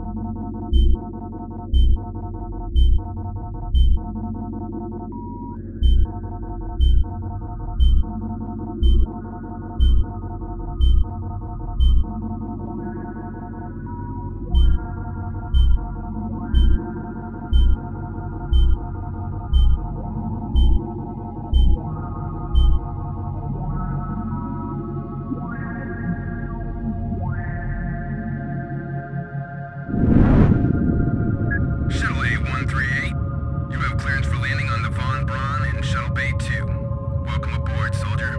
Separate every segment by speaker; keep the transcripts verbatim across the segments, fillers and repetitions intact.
Speaker 1: Shuttle A one three eight, you have clearance for landing on the Von Braun in Shuttle Bay two. Welcome aboard, soldier.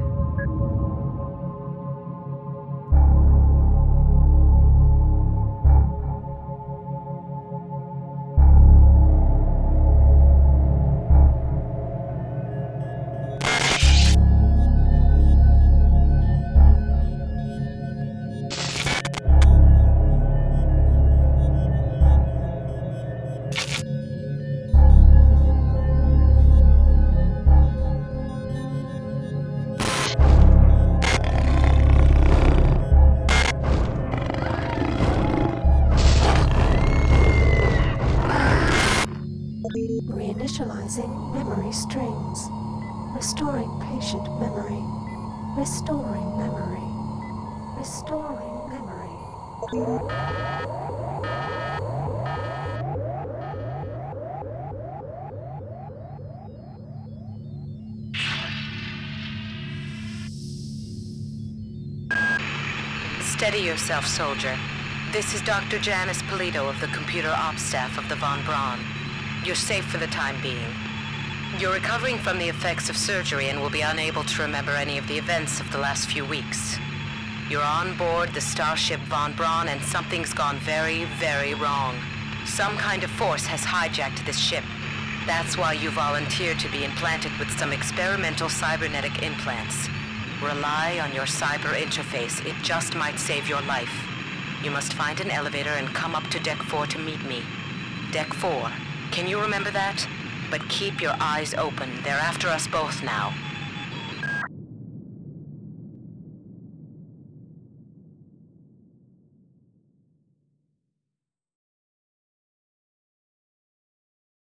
Speaker 2: Reinitializing memory strings. Restoring patient memory. Restoring memory. Restoring memory.
Speaker 3: Steady yourself, soldier. This is Doctor Janice Polito of the computer ops staff of the Von Braun. You're safe for the time being. You're recovering from the effects of surgery and will be unable to remember any of the events of the last few weeks. You're on board the starship Von Braun and something's gone very, very wrong. Some kind of force has hijacked this ship. That's why you volunteered to be implanted with some experimental cybernetic implants. Rely on your cyber interface. It just might save your life. You must find an elevator and come up to Deck four to meet me. Deck four. Can you remember that? But keep your eyes open. They're after us both now.